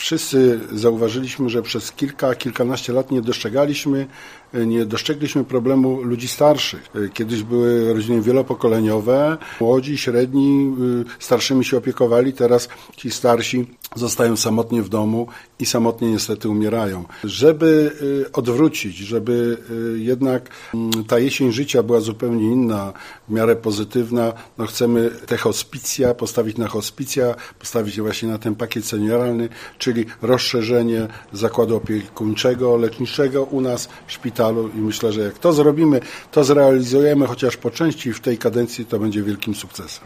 Wszyscy zauważyliśmy, że przez kilkanaście lat nie dostrzegliśmy problemu ludzi starszych. Kiedyś były rodziny wielopokoleniowe, młodzi, średni, starszymi się opiekowali, teraz ci starsi zostają samotnie w domu i samotnie niestety umierają. Żeby odwrócić, żeby jednak ta jesień życia była zupełnie inna, w miarę pozytywna, chcemy te hospicja, postawić na hospicja, postawić właśnie na ten pakiet senioralny, czyli rozszerzenie zakładu opiekuńczego, leczniczego u nas w szpitalu i myślę, że jak to zrobimy, to zrealizujemy chociaż po części w tej kadencji, to będzie wielkim sukcesem.